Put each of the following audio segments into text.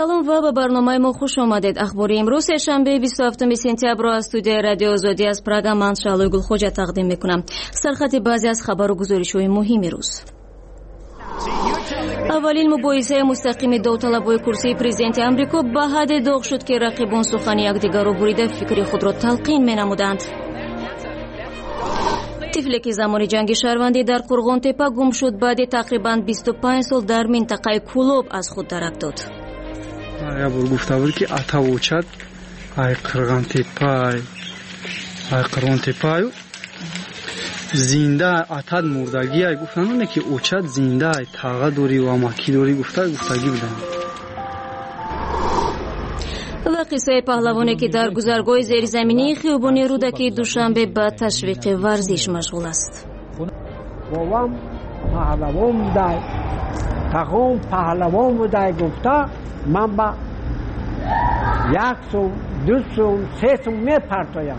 سلام و به برنامه ما خوش آمدید. اخبار امروز شنبه 27 سپتامبر از استودیو رادیو آزادی از پراگ من شالوی گلخوجه تقدیم میکنم. سرخط بعضی از خبر و گزارش‌های مهم روز. اولین مباحثه مستقیم داوطلبای کرسی پرزیدنت آمریکا به حد داغ شد که رقیبان سخن یکدیگر را بریده فکر خود را تلقین می‌نمودند. طفلی که زمان جنگ شهروندی در قرغان تپه گم شد بعد تقریباً 25 سال در منطقه کولوب از خود درک داد. Я бор гуфта буд ки ата очад ай қирған тепай зинда атад мурдаги ай гуфтан не ки очад зинда ай тага дори ва маки дори гуфтаги будан. و قصه پهلوانی که در گذرگاه زیرزمینی خیابانی رودکی دوشنبه به تشویق ورزش مشغول است. بابام پهلوان بودای تقوم پهلوان بودای گفتا من با 1 سوم 2 سوم 3 سوم میپرتایم.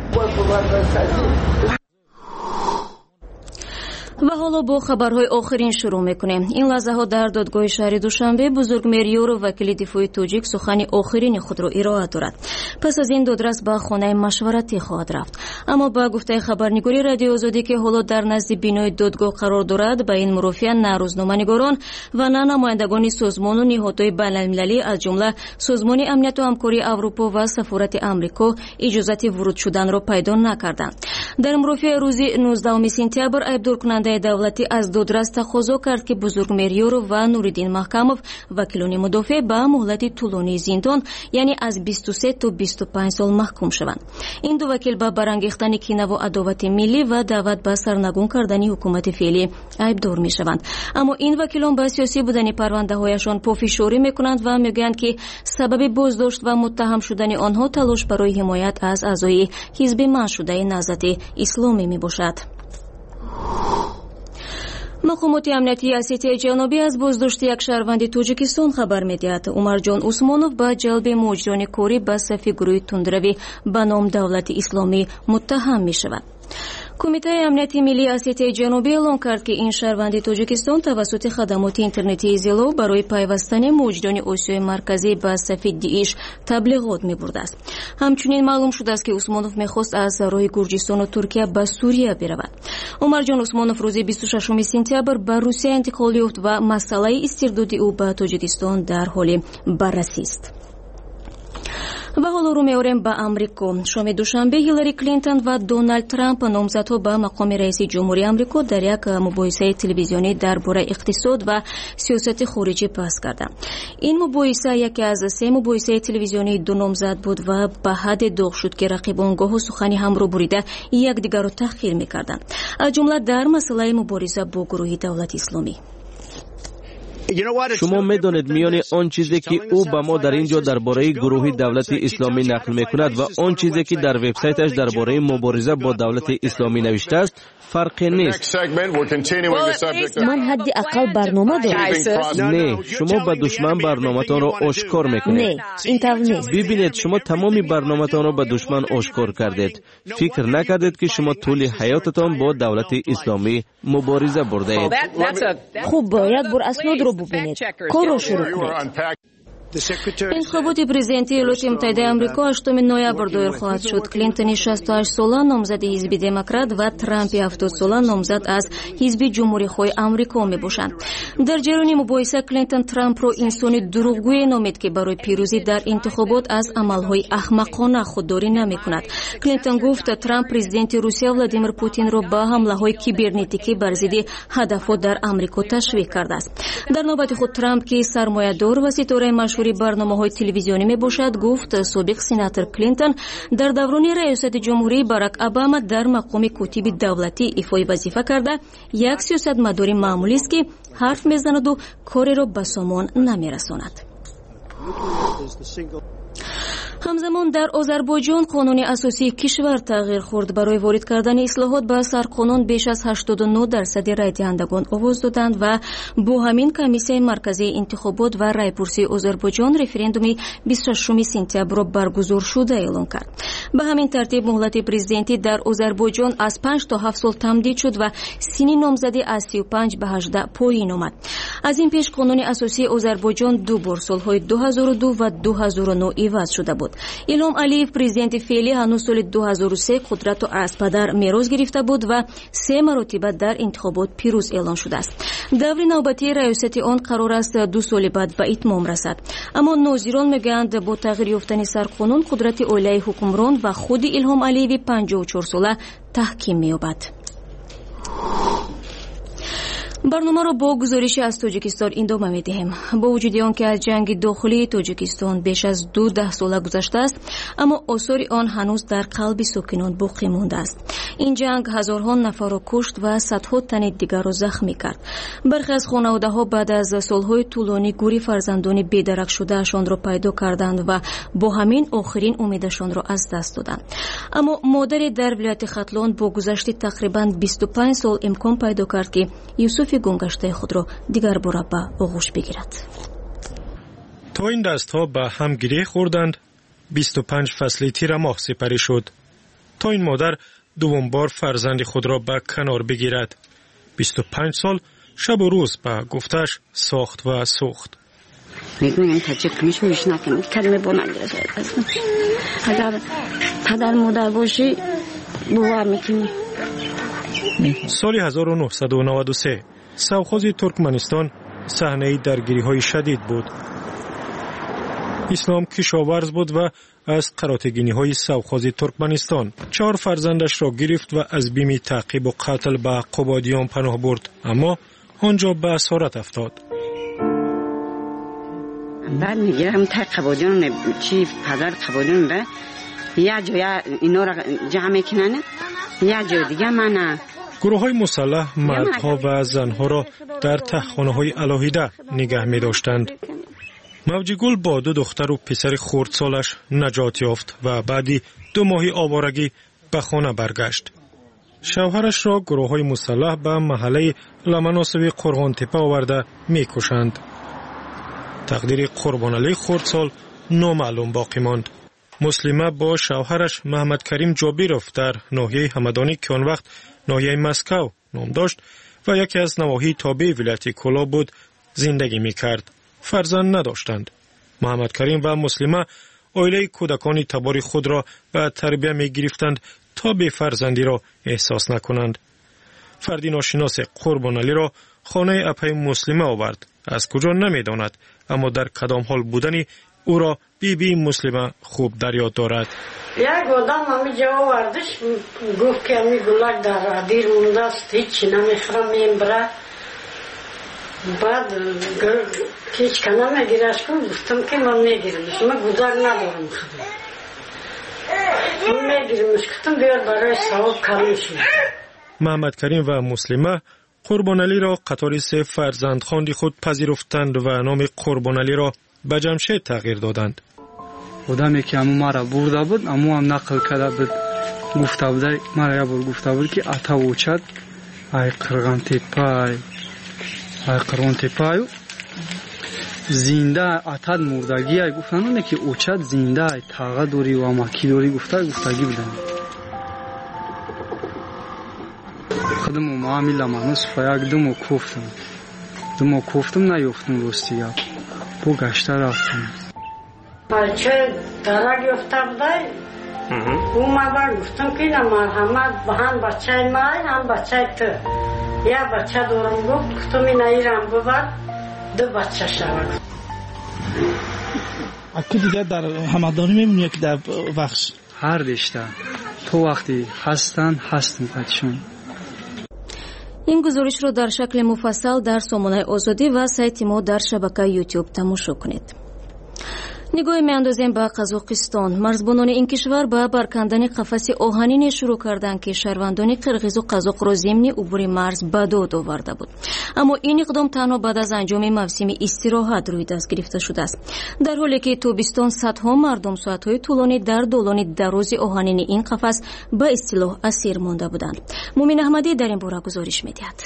و حالا با خبرهای آخرین شروع میکنیم. این لحظه ها در دادگاه شهر دوشنبه بزرگمهر یورو وکیل دفاع تاجیک سخن آخرین خود را ارائه دارد. پس از این دادرس به خانه مشورتی خواهد رفت. اما با گفته خبرنگاری رادیو آزادی که حالا در نزد بینای دادگاه قرار دارد به این مرافعه نه روزنامه‌نگاران و نه نمایندگان سازمان و نهادهای بین‌المللی از جمله سازمان امنیت و همکاری اروپا و سفارت آمریکا اجازه ورود شدن را پیدا نکردند. در مرافعه روز 19 سپتامبر ایبدار کننده دولتی از دادرس تقاضا کرد که بزرگمهر یورو و نوریدین محکموف وکیلان مدافع به مهلت طولانی زندان یعنی از 23 تا 25 سال محکوم شوند. این دو وکیل به برانگیختن کینه و عداوت ملی و دعوت به سرنگون کردن حکومت فعلی ایبدار می شوند. اما این وکیلان به سیاسی بودن پرونده هایشان پافشاری می کنند و میگویند که سبب بازداشت و متهم شدن آنها تلاش برای حمایت از اعضای حزب منشوده نهضت اسلامی می باشد. مقامات امنیتی اسیای جنوبی از بازداشت یک شهروند تاجیکستان خبر می‌دهد. عمرجان عثمانوف با جلب مجرمان کاری به صف گروه تندروی به نام دولت اسلامی متهم می‌شود. کمیته امنیتی ملی اسیای جنوبی اعلام کرد که این شهروند تاجیکستان توسط خدمات اینترنتی اطلاع برای پیوستن مجرمان آسیای مرکزی به صف داعش تبلیغات می‌برده است. همچنین معلوم شده است که عثمانوف می‌خواست از راه گرجستان و ترکیه به سوریه برود. عمرجان عثمانوف روز 26 سپتامبر به روسیه انتقال یافت و مسئله استرداد او به تاجیکستان در حال بررسی است. و حالا رو می‌آوریم به آمریکا. شام دوشنبه هیلاری کلینتون و دونالد ترامپ نامزدها به مقام رئیس جمهوری آمریکا در یک مباحثه تلویزیونی درباره اقتصاد و سیاست خارجی بحث کردند. این مباحثه یکی از 3 مباحثه تلویزیونی دو نامزد بود و به حد داغ شد که رقیبان گاه و سخنی هم رو بریده یکدیگر را تحقیر می‌کردند. از جمله در مسئله مبارزه با گروه دولت اسلامی. شما میدانید میان آن چیزی که او به ما در اینجا درباره گروه دولت اسلامی نقل میکند و آن چیزی که در وبسایتش درباره مبارزه با دولت اسلامی نوشته است فرقی نیست. من حد اقل برنامه دارم. نه، شما به دشمن برنامه‌تان را آشکار میکنید. نه، اینطور نیست. ببینید شما تمامی برنامه‌تان را به دشمن آشکار کردید. فکر نکردید که شما طول حیاتتان با دولت اسلامی مبارزه برده اید. خوب باید بر اسناد رو ببینید. کار رو شروع کنید. انتخابات پرزیدنتی ایالات متحده آمریکا 8 نوامبر دایر خواهد شد. کلینتون 68 ساله نامزد حزب دموکرات و ترامپ 70 ساله نامزد از حزب جمهوری خواه آمریکا میباشند. در جریان مباحثه کلینتون ترامپ را انسان دروغگوی نامید که برای پیروزی در انتخابات از عملهای احمقانه خودداری نمیکند. کلینتون گفت ترامپ پرزیدنت روسیه ولادیمیر پوتین را به حمله‌های کیبرنتیکی بر ضد هدفها در آمریکا تشویق کرده است. در نوبت خود ترامپ که سرمایه‌دار و ستاره مشهور برنامه‌های تلویزیونی میباشد گفت سابق سناتور کلینتون در دوران ریاست جمهوری باراک اوباما در مقام کاتب دولتی ایفای وظیفه کرده یک سیاستمدار معمولی است که حرف میزند و کاری را به سامان نمیرساند. ҳамзамон дар озарбойҷон қонуни асосии кишвар тағйир хурд. Барои ворид кардани ислоҳот ба сарқонун беш аз 89% райдиҳандагон овоз доданд ва бо ҳамин комиссияи марказии интихобот ва райпурсии Озарбойҷон референдуми 26 сентябрро баргузор шуда эълон кард. Ба ҳамин тартиб муҳлати президентӣ дар Озарбойҷон аз 5 то 7 сол тамдид шуд ва синни номзадӣ аз 35 ба 18 поин омад. аз ин пеш қонуни асосии Озарбойҷон ду бор солҳои 2002 ва 2009 иваз шуда буд. Илҳом Алиев президенти феълӣ ҳанӯз соли 2003 қудратро аз падар мерос гирифта буд ва 3 маротиба дар интихобот пирӯз эълон шудааст. даври навбатии раёсати он қарор аст 2 соли баъд ба итмом расад. аммо нозирон мегӯянд бо тағйир ёфтани сарқонун қудрати оилаи ҳукмрон ва худи Илҳом Алиеви 54 сола таҳким меёбад. барномаро бо гузориши аз Тоҷикистон идома медиҳем. бо вуҷуди он ки аз ҷанги дохилии Тоҷикистон беш аз 2 сола гузаштааст, аммо осори он ҳанӯз дар қалби сокинон боқӣ мондааст. ин ҷанг ҳазорҳо нафарро кушт ва садҳо тани дигарро захмӣ кард. бархе аз хонаводаҳо баъд аз солҳои тӯлонӣ гури фарзандони бедарахшудаашонро пайдо карданд ва бо ҳамин охирин умедашонро аз даст доданд. аммо модаре дар вилояти Хатлон бо гузашти тақрибан 25 сол имкон пайдо кард ки Юсуфи гумгаштаи худро дигар бора ба оғӯш бигирад. то ин дастҳо ба ҳам гирeh хӯрданд, 25 фасли тирамоҳ сипарӣ шуд. то ин модар дуввум бор фарзанди худро ба канор бигирад. 25 сол шабу рӯз ба гуфташ сохт ва сӯхт. میگویم تجربه میشویش نکنم کلمه با نگرد اگر پدر مادر باشی باور میکنی. سال 1993 совхози Туркманистон саҳнаи даргириҳои шадид буд. ислом кишоварз буд ва аз қаротигиниҳои совхози Туркманистон 4 фарзандашро гирифт ва аз бими таъқибу қатл ба қубодиён паноҳ бурд, аммо онҷо ба асорат афтод. بعد میگیرم تا قبادیان چی پدر قبادیان به یه جای اینا را جمع میکنن یه جای دیگه من گروه‌های مسلح مردها و زنها را در تهخانه‌های علاهیده نگه می‌داشتند. موجیگل با 2 دختر و پسر خردسالش نجات یافت و بعدی 2 ماهی آوارگی به خانه برگشت. شوهرش را گروه‌های مسلح به محله لمناسب قرغان‌تپه آورده می‌کشند. تقدیر قربانعلی خردسال نامعلوم باقی ماند. مسلمه با شوهرش محمد کریم جابیروف در ناحیه همدانی که آن وقت ناحیه مسکو نام داشت و یکی از نواحی تابع ولایت کولا بود زندگی می‌کرد. فرزند نداشتند. محمد کریم و مسلمه عائله کودکان تبار خود را به تربیت می‌گرفتند تا به فرزندی را احساس نکنند. فردی ناشناس قربانعلی را خانه اپای مسلمه آورد. از کجا نمی‌داند، اما در کدام حال بودنی او را بی مسلمه خوب در یاد دارد. یک آدم همینجا آوردش گفت که همین گلک در عدیر مونده است، هیچی نمیخورم میبره. بعد هیچ که نمیگیرش کن گفتم که من میگیرمش، من گذر ندارم خودم. من میگیرمش گفتم بیار برای ثواب کمش. محمد کریم و مسلمه قربانعلی را قطار 3 فرزندخواندی خود پذیرفتند و نام قربانعلی را به جمشید تغییر دادند. одаме ки аму мара бурда буд, аму ам нақл карда буд, гуфта буд, мара я бор гуфта буд ки ата учад ай қирғонтепаю зинда атад мурдаги ай гуфтан не ки учад зинда ай тага дори ва маки дори гуфтаги будан. خودم معامله منو سفیاک دمو کوفتم نیافتم راستی یا بو گشته رفتم. بچه درک یافته بودای اومدن گفتم که اینا مرحمت به هم بچه مای هم بچه تو یا بچه دارم گفتم اینا ایران ببر 2 بچه شود. اکی دیگه در همدانی میمونی که در بخش هر دشته تو وقتی هستن قدشون. ин гузоришро дар шакли муфассал дар сомонаи озодӣ ва сайти мо дар шабакаи YouTube тамошо кунед. نگاه میاندازیم به قزاقستان. مرزبانان این کشور به برکندن قفس آهنین شروع کردند که شهروندان قرقیز و قزاق را ضمن عبور مرز به داد آورده بود. اما این اقدام تنها بعد از انجام موسم استراحت روی دست گرفته شده است. در حالی که تابستان صدها مردم ساعت‌های طولانی در دالان دراز آهنین این قفس به اصطلاح اسیر مانده بودند. مومن احمدی در این باره گزارش می‌دهد.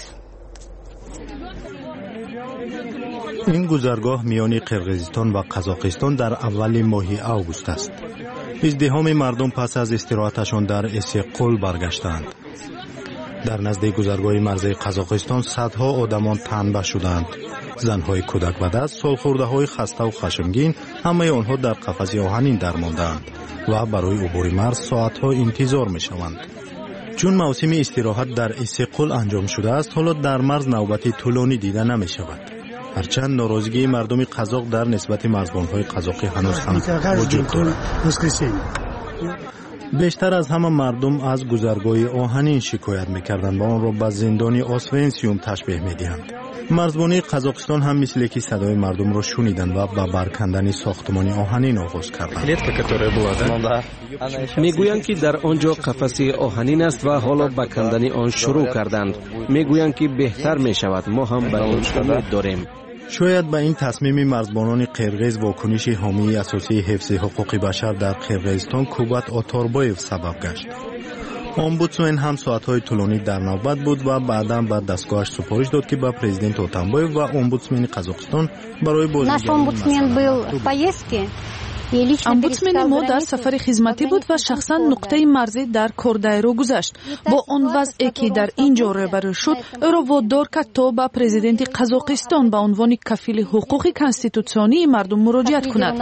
این گذرگاه میان قرقیزستان و قزاقستان در اول ماه آگوست است. ازدحام مردم پس از استراحتشان در اسیقول برگشتند. در نزدیک گذرگاه مرزی قزاقستان صدها آدمان تنبه شدند. زنهای کودک و دست، سالخورده‌های خسته و خشمگین، همه آنها در قفس آهنین درماندند و برای عبور مرز ساعتها انتظار می‌شوند. چون موسم استراحت در اسیقول انجام شده است، حالا در مرز نوبت طولانی دیده نمی‌شود. هرچند ناراضگی مردم قزاق در نسبت مرزبان‌های قزاقی هنوز هم وجود دارد. بیشتر از همه مردم از گذرگاه آهنین شکایت می‌کردند و آن را به زندان آسونسیوم تشبیه می‌دهند. مرزبانی قزاقستان هم مثل که صدای مردم را شنیدند و به برکندن ساختمان آهنین آغاز کردند. میگویند که در آنجا قفس آهنین است و حالا به کندن آن شروع کردند. میگویند که بهتر می‌شود. ما هم به این امید داریم. شاید به این تصمیم مرزبانان قرقیز واکنش حامی اساسی حفظ حقوق بشر در قرقیزستان کوبات آتاربایف سبب گشت. امبودسمن هم ساعت‌های طولانی در نوبت بود و بعداً به دستگاهش سفارش داد که با پرزیدنت اتامبایف و امبودسمن قزاقستان برای بازدیدی امبودسمن ما در سفر خدمتی بود و شخصا نقطه مرزی در کوردایرو گذشت. با آن وضعی که در اینجا روبرو شد، او را وادار کرد تا به پرزیدنت قزاقستان به عنوان کفیل حقوق کانستیتوسیونی مردم مراجعت کند.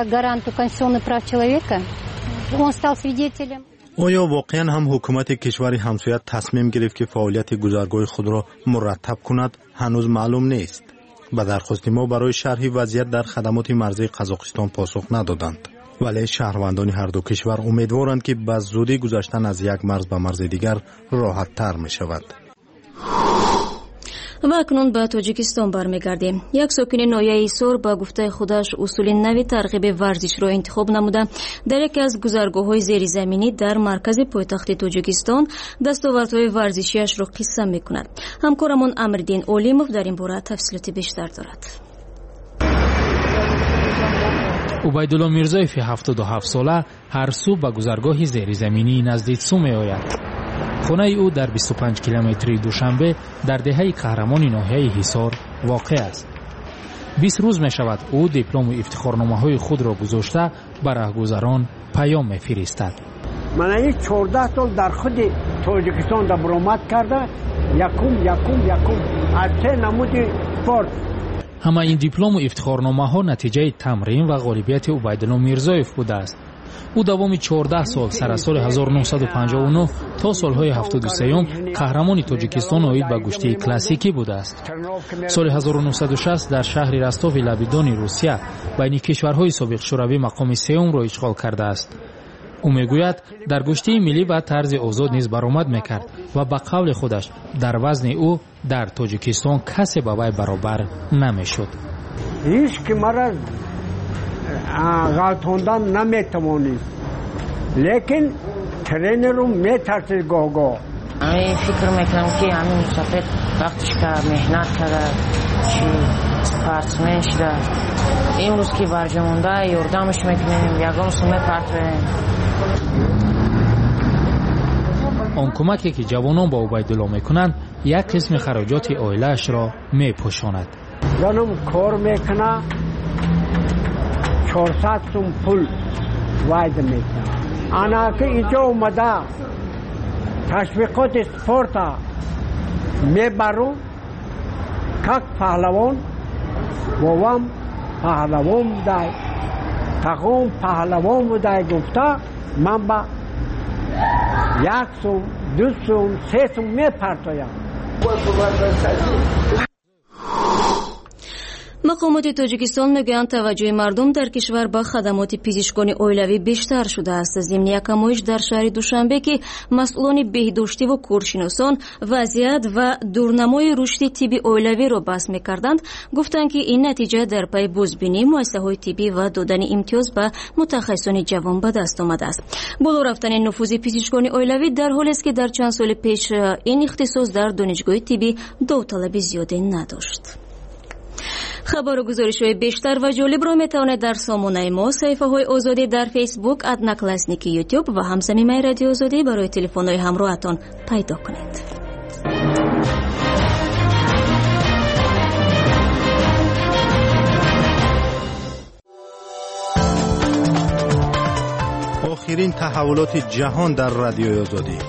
آیا واقعا هم حکومت کشور همسایه تصمیم گرفت که فعالیت گذرگاه خود را مرتب کند؟ هنوز معلوم نیست. به درخواست ما برای شرح وضعیت در خدمات مرزی قزاقستان پاسخ ندادند. ولی شهروندان هر دو کشور امیدوارند که به زودی گذشتن از یک مرز به مرز دیگر راحت تر می شود. و اکنون به تاجیکستان برمیگردیم. یک ساکن ناحیه ایسور با گفته خودش اصول نوی ترغیب ورزش را انتخاب نموده در یکی از گذرگاه‌های زیرزمینی در مرکز پایتخت تاجیکستان دستاوردهای ورزشیش را قصه می‌کند. همکارمان امردین اولیموف در این باره تفصیلات بیشتر دارد. عبیدالله میرزایف 77 ساله هر صبح به گذرگاه زیرزمینی نزدیک سو می‌آید. خانه او در 25 کیلومتری دوشنبه در دهه قهرمان ناحیه حصار واقع است. 20 روز می شود او دیپلم و افتخارنامه‌های خود را گذاشته به راهگذران پیام می‌فرستد. من این 14 سال در خود تاجیکستان در برآمد کرده یکم از سه نمود سپورت. همه این دیپلم و افتخارنامه‌ها نتیجه تمرین و غالبیت عبیدالله میرزایف بوده است. او دوام 14 سال سر از سال 1959 تا سالهای 73 قهرمان تاجیکستان آید به گشتی کلاسیکی بوده است. سال 1960 در شهر رستاو لبیدان روسیه بین کشورهای سابق شوروی مقام سوم را اشغال کرده است. او میگوید در گشتی ملی و طرز آزاد نیز برآمد میکرد و به قول خودش در وزن او در تاجیکستان کسی با وی برابر نمیشد. هیچ که مرا غلطاندن نمیتوانید، لیکن ترینر رو میترسید گاه. همین فکر میکنم که همین مسافر وقتش که مهنت کرده چی سپارتسمن شده، امروز که برجمونده یاردمش میکنیم، یگام سومه پرتویم. آن کمکی که جوانان با عبیدالله میکنند یک قسم خراجات عائله‌اش را میپوشاند. زنم کار میکنه 400 سوم پول واید میکنه. انا که اینجا اومده تشویقات سپورت میبرو کک پهلوان بابام پهلوان بودای تقوم پهلوان بودای گفته من با 1 سوم 2 سوم 3 سوم میپرتایم. مقامات تاجیکستان میگویند توجه مردم در کشور به خدمات پزشکی اویلوی بیشتر شده است. ضمن یک نمایش در شهر دوشنبه که مسئولان بهداشتی و کارشناسان وضعیت و دورنمای رشد طبی اویلوی را بحث میکردند، گفتند که این نتیجه در پی بازبینی مؤسسه‌های طبی و دادن امتیاز به متخصصان جوان به دست آمده است. بالا رفتن نفوذ پزشکان اویلوی در حالی است که در چند سال پیش این اختصاص در دانشگاه طبی داوطلب زیادی نداشت. خبر و گزارش‌های بیشتر و جالب را میتوانید در سامانه ما، صفحه‌های آزادی در فیسبوک، @نکلاسنیک یوتیوب و همزمینه رادیو آزادی برای تلفن‌های همراهتان پیدا کنید. آخرین تحولات جهان در رادیو آزادی.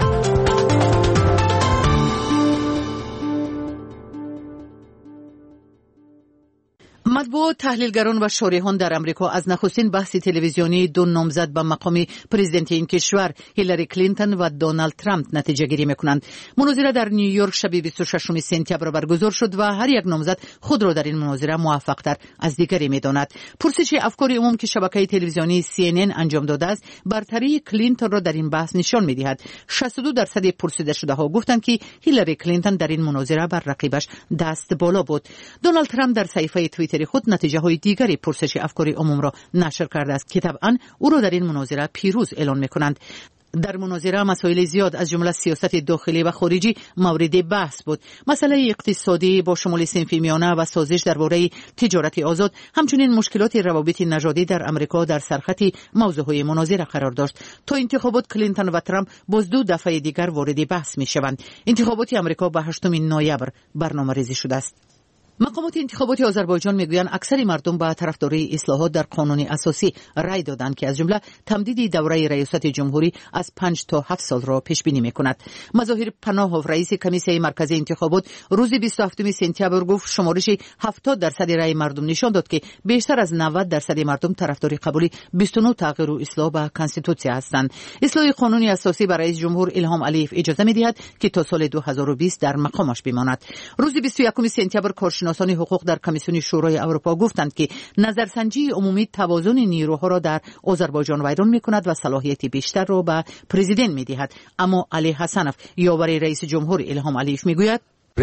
مطبوعات، تحلیلگران و شارحان در امریکا از نخستین بحث تلویزیونی دو نامزد به مقام پرزیدنت این کشور، هیلاری کلینتون و دونالد ترامپ، نتیجه گیری میکنند. مناظره در نیویورک شب 26 سپتامبر برگزار شد و هر یک نامزد خود را در این مناظره موفق تر از دیگری میداند. پرسش افکار عموم که شبکه تلویزیونی CNN انجام داده است، برتری کلینتون را در این بحث نشان میدهد. 62% پرسیده شده ها گفتند که هیلاری کلینتون در این مناظره بر رقیبش دست بالا بود. دونالد ترامپ در صفحه توییتر خود نتیجه های دیگری پرسش افکار عموم را نشر کرده است که طبعا او را در این مناظره پیروز اعلان میکنند. در مناظره مسائل زیاد از جمله سیاست داخلی و خارجی مورد بحث بود. مسئله اقتصادی با شمول صنف میانه و سازش درباره تجارت آزاد، همچنین مشکلات روابط نژادی در امریکا در سرخط موضوعهای مناظره قرار داشت. تا انتخابات کلینتون و ترامپ باز دو دفعه دیگر وارد بحث میشوند. انتخابات امریکا به 8 نوامبر برنامه‌ریزی شده است. مقامات انتخابات آذربایجان میگویند اکثر مردم به طرفداری اصلاحات در قانون اساسی رای دادند که از جمله تمدید دوره ریاست جمهوری از 5 تا 7 سال را پیش بینی میکند. مظاهر پناهوف، رئیس کمیسیون مرکزی انتخابات، روز 27 سپتامبر گفت شمارش 70% رای مردم نشان داد که بیشتر از 90% مردم طرفدار قبول 29 تغییر و اصلاح به کنستیتوسیه هستند. اصلاح قانون اساسی برای رئیس جمهور الهام علیف اجازه میدهد که تا سال 2020 در مقامش بماند. روز 21 سپتامبر کارشناسان حقوق در کمیسیون شورای اروپا گفتند که نظرسنجی عمومی توازن نیروها را در آذربایجان ویران می‌کند و صلاحیت بیشتر را به پرزیدنت می‌دهد. اما علی حسنوف، یاور رئیس جمهور الهام علیف، میگوید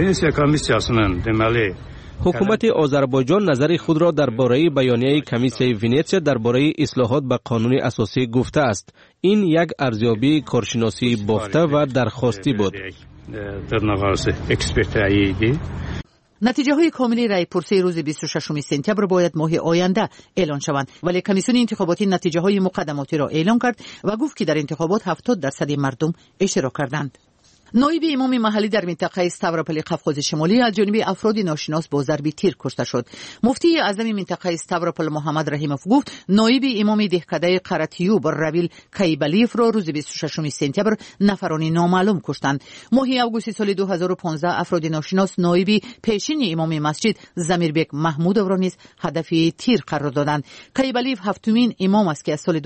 حکومت آذربایجان نظر خود را درباره بیانیه کمیسیون ونیتسیا درباره اصلاحات به قانون اساسی گفته است. این یک ارزیابی کارشناسی بافته و درخواستی بود. نتیجه های کاملی رای پرسی روز 26 سپتامبر باید ماه آینده اعلان شوند، ولی کمیسیون انتخاباتی نتیجه های مقدماتی را اعلان کرد و گفت که در انتخابات 70% مردم اشتراک کردند. نایب امام محلی در منطقه استاوروپول قفقاز شمالی از جانب افراد ناشناس با ضرب تیر کشته شد. مفتی اعظم منطقه استاوروپول محمد رحیموف گفت نایب امام دهکده قراتیوب راویل کایبالیف را روز 26 سپتامبر نفرانی نامعلوم کشتند. ماه آگوست سال 2015 افراد ناشناس نایب پیشین امام مسجد زمیربک محمودov را نیز هدف تیر قرار دادند. کایبالیف هفتمین امام است که از سال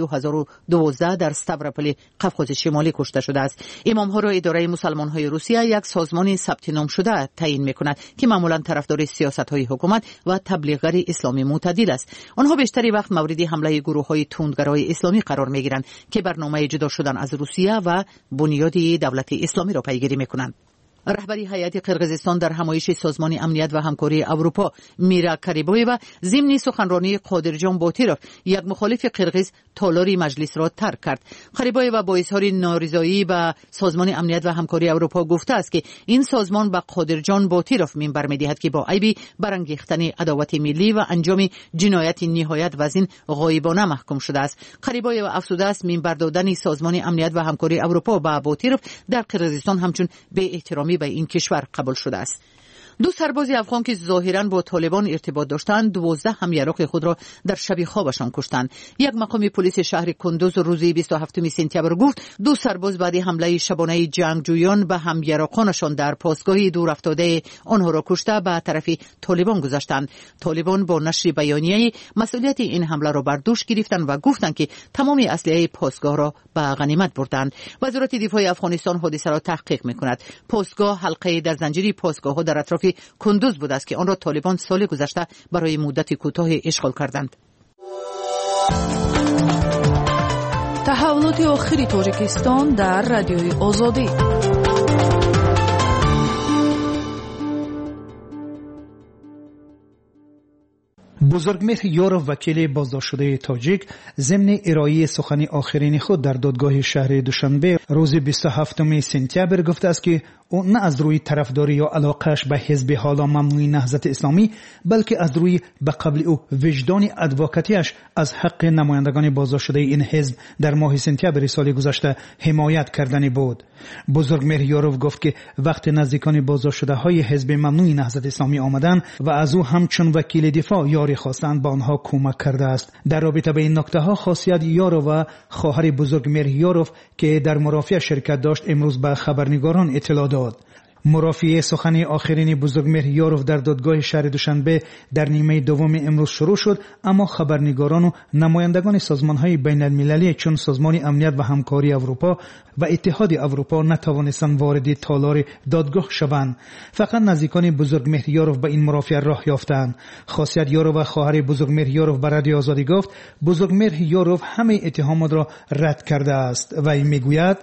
2012 در استاوروپول قفقاز شمالی کشته شده است. امام ها را اداره مسلمان‌های روسیه یک سازمان ثبت نام شده تعیین می‌کند که معمولاً طرفدار سیاست‌های حکومت و تبلیغگر اسلامی معتدل است. آنها بیشتری وقت مورد حمله گروه‌های تندگرای اسلامی قرار می‌گیرند که برنامه جدا شدن از روسیه و بنیاد دولت اسلامی را پیگیری می‌کنند. رهبری هیئت قرقیزستان در همایش سازمان امنیت و همکاری اروپا میرا کریبویوا ضمن سخنرانی قادرجان باتیروف، یک مخالف قرقیز، تالار مجلس را ترک کرد. کریبویوا با اظهار نارضایی به سازمان امنیت و همکاری اروپا گفته است که این سازمان به قادرجان باتیروف منبر می‌دهد که با عیب برانگیختن عداوت ملی و انجام جنایت نهایت وزین غایبانه محکوم شده است. کریبویوا افزوده است منبر دادن سازمان امنیت و همکاری اروپا به باتیروف در قرقیزستان همچون به احترامی به این کشور قبول شده است. دو سرباز افغان که ظاهراً با طالبان ارتباط داشتند 12 همیراق خود را در شب خوابشان کشتند. یک مقام پلیس شهر کندوز روز 27 سپتامبر گفت دو سرباز بعد حمله شبانه جنگجویان به همیراقانشان در پاسگاه دور افتاده آنها را کشته به طرف طالبان گذاشتند. طالبان با نشر بیانیه مسئولیت این حمله را بر دوش گرفتند و گفتند که تمام اسلحه پاسگاه را به غنیمت بردند. وزارت دفاع افغانستان حادثه را تحقیق می‌کند. پاسگاه حلقه در زنجیره پاسگاه‌ها در اطراف کندوز بود است که آن را طالبان سال گذشته برای مدت کوتاه اشغال کردند. تحولات آخری تاجیکستان در رادیوی آزادی. بزرگمهر یاروف وکیل بازداشت شده تاجیک ضمن ارائه سخن آخرین خود در دادگاه شهر دوشنبه روز 27 سپتامبر گفته است که او نه از روی طرفداری یا علاقهش به حزب حالا ممنوع نهضت اسلامی بلکه از روی به قبل او وجدان ادوکاتیش از حق نمایندگان بازداشت شده این حزب در ماه سپتامبر سال گذشته حمایت کردنی بود. بزرگمهر یاروف گفت که وقت نزدیکان بازداشت شده های حزب ممنوع نهضت اسلامی آمدند و از او همچون وکیل دفاع یاری خواستند با آنها کمک کرده است. در رابطه به این نکته ها خاصیت یاروف و خواهر بزرگمهر یاروف که در مرافعه شرکت داشت امروز به خبرنگاران اطلاع داد. مرافعه سخن آخرین بزرگمهر یاروف در دادگاه شهر دوشنبه در نیمه دوم امروز شروع شد، اما خبرنگاران و نمایندگان سازمان‌های بین‌المللی چون سازمان امنیت و همکاری اروپا و اتحاد اروپا نتوانستند وارد تالار دادگاه شوند. فقط نزدیکان بزرگمهر یاروف به این مرافعه راه یافتند. خاصیت یاروف و خواهر بزرگمهر یاروف به رادیو آزادی گفت بزرگمهر یاروف همه اتهامات را رد کرده است و این میگوید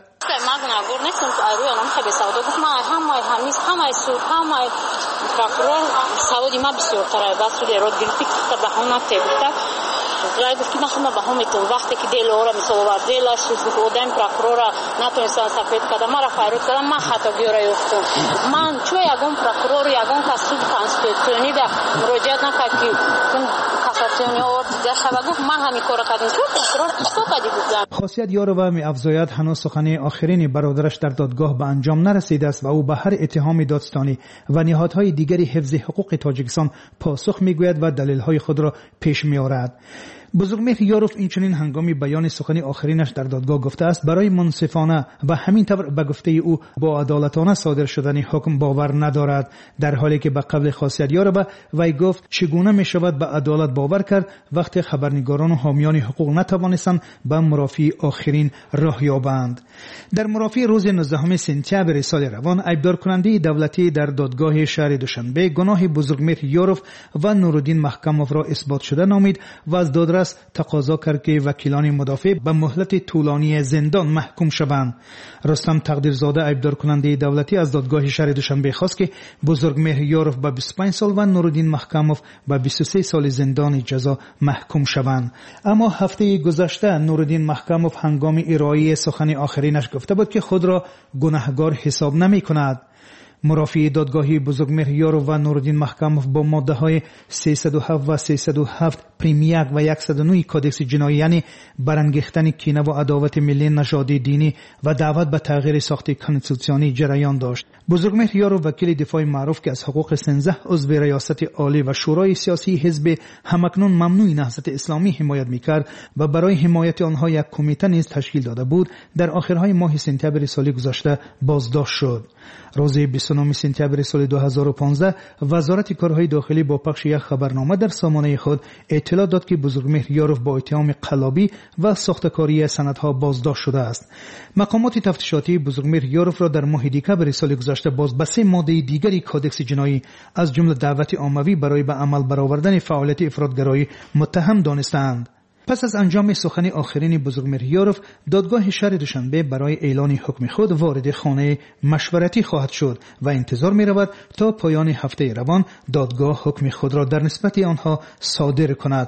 رای گفت که من بهامتون وقتی که دل اورا میسوار دلش بودن پروکورا نتونستم سفید کردم مرا فایروت کردم من خطاگی را یافتم من چون یگان پروکورور یگان کسب کانستیتوشنی دا مراجعه نکرد که کاساتیونی اور دیگه شب گفت من همین کارو کردم چون پروکورور استفاده بودم. خاصیت یاروف می افزاید هنوز سخن آخرین برادرش در دادگاه به انجام نرسیده است و او به هر اتهام دادستانی و نهادهای دیگری حفظ حقوق تاجیکستان پاسخ میگوید و دلیل‌های خود را پیش می‌آورد. بزرگمهر یاروف اینچنین هنگامی بیان سخن آخرینش در دادگاه گفته است برای منصفانه و همینطور به گفته او با عدالتانه صادر شدن حکم باور ندارد، در حالی که به قبل خاصیت یاروف وی گفت چگونه می شود به عدالت باور کرد وقتی خبرنگاران و حامیان حقوق نتوانستند به مرافعه آخرین راه یابند. در مرافعه روز 19 سپتامبر سال روان ایبدار کننده دولتی در دادگاه شهر دوشنبه گناه بزرگمهر یاروف و نورالدین محکموف را اثبات شده نامید و از دادرس تقاضا کرد که وکیلان مدافع به مهلت طولانی زندان محکوم شوند. رستم تقدیرزاده ایبدار کننده دولتی از دادگاه شهر دوشنبه خواست که بزرگمهر یاروف به 25 سال و نورالدین محکموف به 23 سال زندان جزا محکوم شوند. اما هفته گذشته نورالدین محکموف هنگام ارائه سخن آخرینش گفته بود که خود را گناهکار حساب نمی کند. مرافعه دادگاهی بزرگمهر یاروف و نورالدین محکموف با ماده های 307 و 307 پریم 1 و 109 کودکس جنایی یعنی برانگیختن کینه و عداوت ملی نژادی دینی و دعوت به تغییر ساخت کانستیتوسیونی جریان داشت. بزرگمهر یاروف وکیل دفاع معروف که از حقوق 13 عضو ریاست عالی و شورای سیاسی حزب همکنون ممنوع نهضت اسلامی حمایت میکرد و برای حمایت آنها یک کمیته نیز تشکیل داده بود، در آخرهای ماه سپتامبر سال گذشته بازداشت شد. روز 29 سپتامبر سال 2015 وزارت کارهای داخلی با پخش یک خبرنامه در سامانه خود اطلاع داد که بزرگمهر یاروف با اتهام قلابی و ساختکاری سندها بازداشت شده است. مقامات تفتیشاتی بزرگمهر یاروف را در ماه دکمبر سال گذشته باز به 3 ماده دیگری کودکس جنایی از جمله دعوت عمومی برای به عمل برآوردن فعالیت افراطگرایی متهم دانستند. پس از انجام سخن آخرین بزرگمهر یاروف، دادگاه شهر دوشنبه برای اعلان حکم خود وارد خانه مشورتی خواهد شد و انتظار می رود تا پایان هفته روان دادگاه حکم خود را در نسبت آنها صادر کند.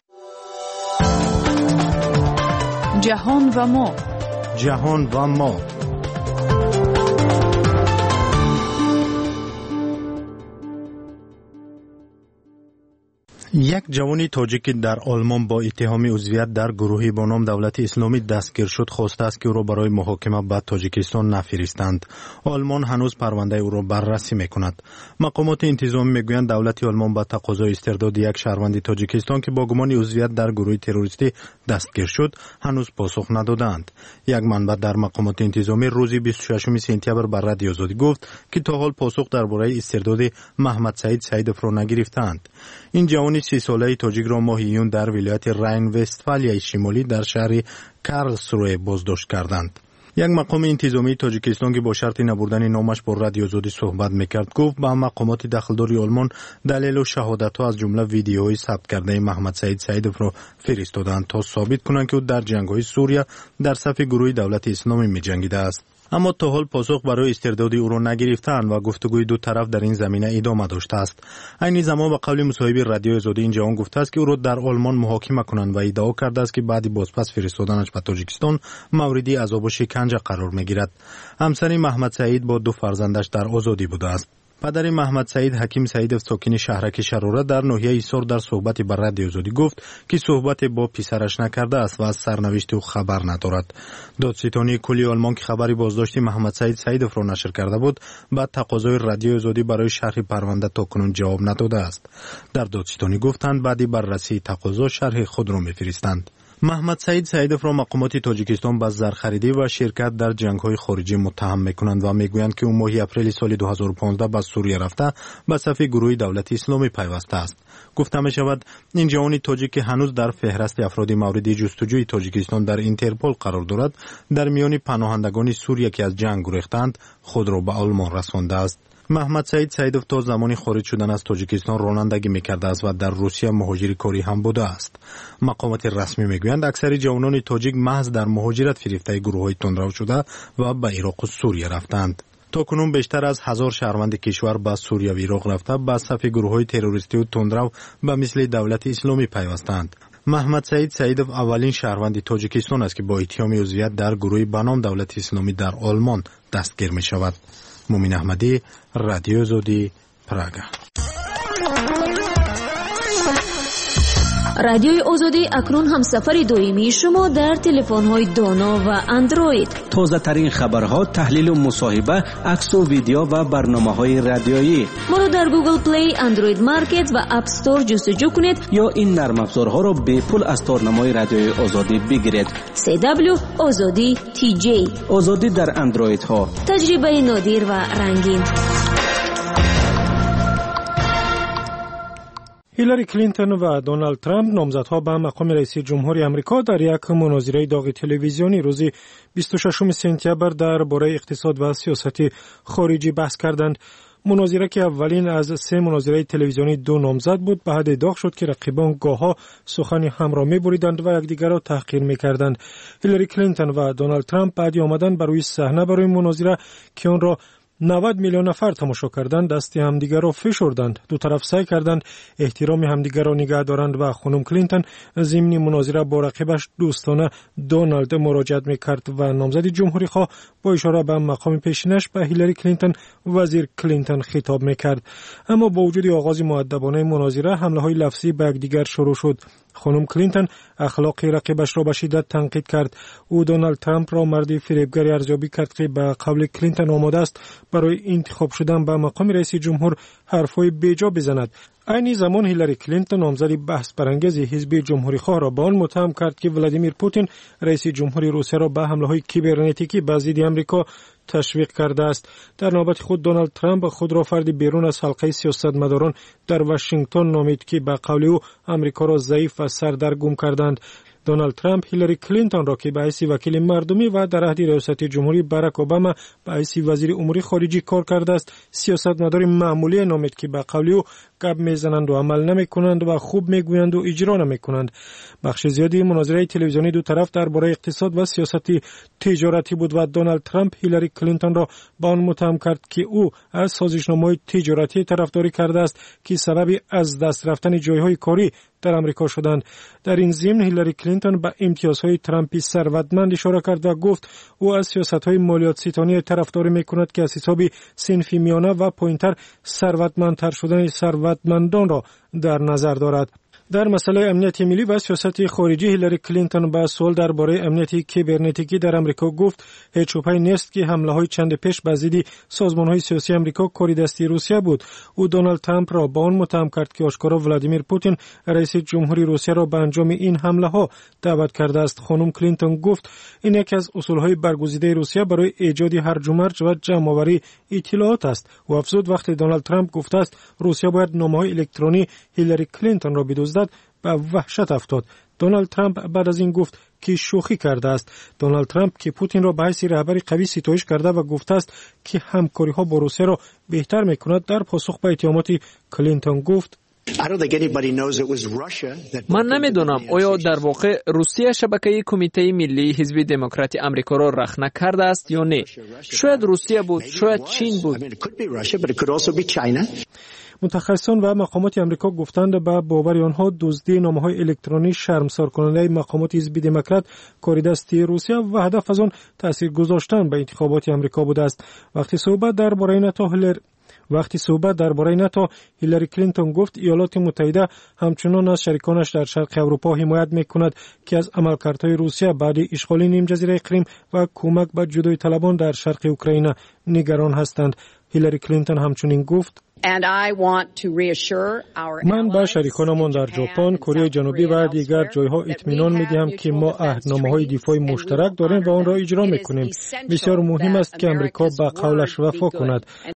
جهان و ما. جهان و ما. یک جوانی تاجیکی در آلمان با اتهام عضویت در گروهی با نام دولت اسلامی دستگیر شد خواسته است که او را برای محاکمه به تاجیکستان نفرستند. آلمان هنوز پرونده او را بررسی میکند. مقامات انتظامی میگویند دولت آلمان به تقاضای استرداد یک شهروند تاجیکستان که با گمان عضویت در گروه تروریستی دستگیر شد هنوز پاسخ ندادند. یک منبع در مقامات انتظامی روز 26 سپتامبر بر رادیو آزادی گفت که تا حال پاسخ درباره استرداد محمد سعید را نگرفتند. این جوان 30 ساله تاجیک را ماه ایون در ولایت راین وستفالیا شمالی در شهر کارلسروه بازداشت کردند. یک مقام انتظامی تاجیکستان که با شرط نبردن نامش با رادیو آزادی صحبت میکرد گفت با مقامات داخلداری آلمان دلیل و شهادت‌ها از جمله ویدیوهای ثبت کرده محمد سعید سعیدوف را فرستادند تا ثابت کنند که او در جنگ‌های سوریه در صف گروه دولت اسلامی می‌جنگیده است. اما تا حال پاسخ برای استرداد او را نگرفتند و گفتگوی دو طرف در این زمینه ادامه داشته است. این زمان به قول مصاحب رادیو آزادی این جهان گفته است که او را در آلمان محاکمه کنند و ادعا کرده است که بعد بازپس فرستادنش به تاجیکستان موردی عذاب و شکنجه قرار میگیرد. همسر محمد سعید با دو فرزندش در آزادی بوده است. پدر محمد سعید حکیم سعیدوف ساکن شهرک شراره در ناحیه ایسار در صحبت با رادیو آزادی گفت که صحبت با پسرش نکرده است و از سرنوشت او خبر ندارد. دادستانی کلی آلمان که خبری بازداشت محمد سعید سعیدوف را نشر کرده بود بعد تقاضای رادیو آزادی برای شرح پرونده تاکنون جواب نداده است. در دادستانی گفتند بعد بررسی تقاضا شرح خود را می‌فرستند. محمد سعید سعیدوف را مقامات تاجیکستان به زرخریدی و شرکت در جنگ‌های خارجی متهم می‌کنند و می‌گویند که او ماه اپریل سال 2015 به سوریه رفته به صف گروه دولت اسلامی پیوسته است. گفته می‌شود این جوان تاجیک که هنوز در فهرست افراد مورد جستجوی تاجیکستان در اینترپل قرار دارد در میان پناهندگان سوریه که از جنگ گریختند خود را به آلمان رسانده است. محمد سعید سعیدوف تا زمانی خارج شدن از تاجیکستان رانندگی می‌کرده است و در روسیه مهاجر کاری هم بوده است. مقامات رسمی می‌گویند اکثر جوانان تاجیک محض در مهاجرت فریفته گروه‌های تندرو شده و به عراق و سوریه رفتند. تاکنون بیشتر از 1000 شهروند کشور به سوریه و عراق رفته به صف گروه‌های تروریستی و تندرو به مثل دولت اسلامی پیوستند. محمد سعید سعیدوف اولین شهروند تاجیکستان است که با اتهام عضویت در گروهی به نام دولت اسلامی در آلمان دستگیر می‌شود. مومین احمدی، رادیو آزادی، پراگ. رادیوی آزادی اکنون همسفر دائمی شما در تلفن‌های دانا و اندروید. تازه ترین خبرها، تحلیل و مصاحبه، عکس و ویدیو و برنامه‌های رادیویی. ما را در گوگل پلی، اندروید مارکت و اپ استور جستجو کنید یا این نرم افزارها را به پول از تارنمای رادیوی آزادی بگیرید. CW آزادی TJ. آزادی در اندروید ها. تجربه نادر و رنگین. هیلاری کلینتون و دونالد ترامپ نامزدها به مقام رئیس جمهوری آمریکا در یک مناظره داغ تلویزیونی روز 26 سپتامبر درباره اقتصاد و سیاست خارجی بحث کردند. مناظره که اولین از 3 مناظره تلویزیونی دو نامزد بود به حد داغ شد که رقیبان گاه‌ها سخن هم را می‌بریدند و یکدیگر را تحقیر می‌کردند. هیلاری کلینتون و دونالد ترامپ بعد آمدن بر روی صحنه برای مناظره که آن را 90 میلیون نفر تماشا کردند دست همدیگر را فشردند. دو طرف سعی کردند احترام همدیگر را نگه دارند و خانم کلینتون ضمن مناظره با رقیبش دوستانه دونالد مراجعت میکرد و نامزد جمهوری خواه با اشاره به مقام پیشینش به هیلاری کلینتون وزیر کلینتون خطاب میکرد. اما با وجود آغاز مؤدبانه مناظره حمله‌های لفظی به یکدیگر شروع شد. خانم کلینتون اخلاق رقیبش را به شدت تنقید کرد. او دونالد ترامپ را مرد فریبگری ارزیابی کرد که به قول کلینتون آماده است برای انتخاب شدن به مقام رئیس جمهور حرفهای بیجا بزند. این زمان هیلاری کلینتون نامزد بحث برانگیز حزب جمهوری خواه را به آن متهم کرد که ولادیمیر پوتین رئیس جمهوری روسیه را به حمله‌های کیبرنتیکی به ضد آمریکا تشویق کرده است. در نوبت خود دونالد ترامپ خود را فردی بیرون از حلقه سیاستمداران در واشنگتن نامید که به قول او آمریکا را ضعیف و سردرگم کردند. دونالد ترامپ هیلاری کلینتون را که به حیث وکیل مردمی و در عهد ریاست جمهوری باراک اوباما به حیث وزیر امور خارجه کار کرده است سیاستمدار معمولی نامید که به قول او گپ میزنند و عمل نمیکنند و خوب میگویند و اجرا نمیکنند. بخش زیادی مناظره تلویزیونی دو طرف درباره اقتصاد و سیاست تجارتی بود و دونالد ترامپ هیلاری کلینتون را با آن متهم کرد که او از سازشنامه‌های تجارتی طرفداری کرده است که سبب از دست رفتن جایهای کاری در آمریکا شدند. در این ضمن هیلاری کلینتون به امتیازهای ترامپی ثروتمند اشاره کرد و گفت او از سیاست‌های مالیات ستانی طرفداری می‌کند که از حساب صنف میانه و پایین‌تر ثروتمندتر شدن ثروتمندان را در نظر دارد. در مسئله امنیت ملی و سیاست خارجی هیلاری کلینتون با سوال درباره امنیت کیبرنتیکی در آمریکا گفت هیچ شبهه‌ای نیست که حمله‌های چند پیش به ضد سازمان‌های سیاسی آمریکا کاری دستی روسیه بود. او دونالد ترامپ را با آن متهم کرد که آشکارا ولادیمیر پوتین رئیس جمهوری روسیه را به انجام این حمله‌ها دعوت کرده است. خانم کلینتون گفت این یکی از اصول‌های برگزیده روسیه برای ایجاد هرج و مرج و جمع‌آوری اطلاعات است. و افزود وقتی دونالد ترامپ گفته است روسیه باید نامه‌های الکترونی هیلاری کلینتون را بدزدد به وحشت افتاد. دونالد ترامپ بعد از این گفت که شوخی کرده است. دونالد ترامپ که پوتین را به حیث رهبر قوی ستایش کرده و گفته است که همکاری‌ها با روسیه را بهتر می‌کند، در پاسخ به اتهامات کلینتون گفت: من نمیدونم آیا در واقع روسیه شبکه کمیته ملی حزب دموکرات آمریکا را رخنه کرده است یا نه. شاید روسیه بود، شاید چین بود. متخصصان و مقامات آمریکا گفتند به باور آنها دزدی نامه‌های الکترونی شرمسار کننده مقامات حزب دموکرات کار دستی روسیه و هدف از آن تاثیر گذاشتن به انتخابات آمریکا بوده است. وقتی صحبت درباره ناتو، هیلاری کلینتون گفت ایالات متحده همچنان از شریکانش در شرق اروپا حمایت می‌کند که از عملکردهای روسیه بعد اشغال نیم جزیره کریم و کمک به جدایی طلبان در شرق اوکراین نگران هستند. هیلاری کلینتون همچنین گفت: من به شریکانمان در ژاپن، کره جنوبی و دیگر جایها اطمینان می‌دهم که ما عهدنامه‌های دفاع مشترک داریم و آن را اجرا می‌کنیم. بسیار مهم است که آمریکا به قولش وفا کند.